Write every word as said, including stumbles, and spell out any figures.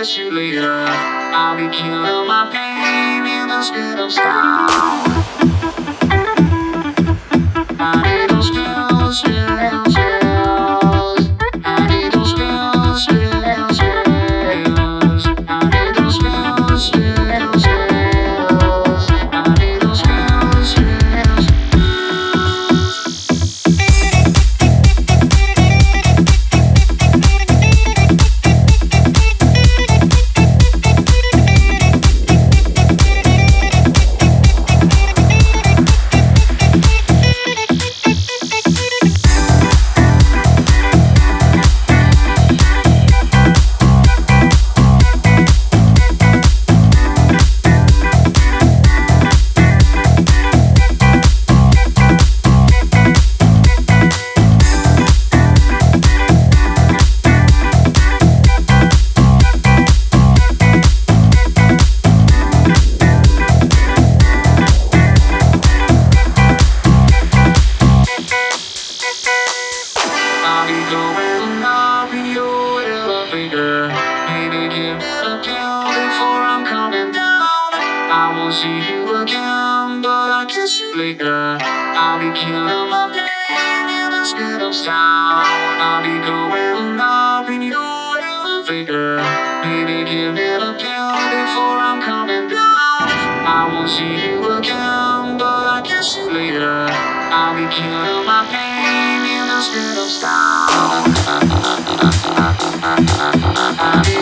catch you later. I'll be killing my pain in the speed of sound. I need those pills, pills, pills. I need those pills, pills, pills. I need those pills, pills, pills. I need those pills, pills. I'll be going up in your elevator. Maybe give it a pill before I'm coming down. I won't see you again, but I'll kiss you later. I'll be killing my pain in the speed of sound. I'll be going up in your elevator. Maybe give it a pill before I'm coming down. I won't see you again, but I'll kiss you later. I'll be killing my pain in the speed of sound.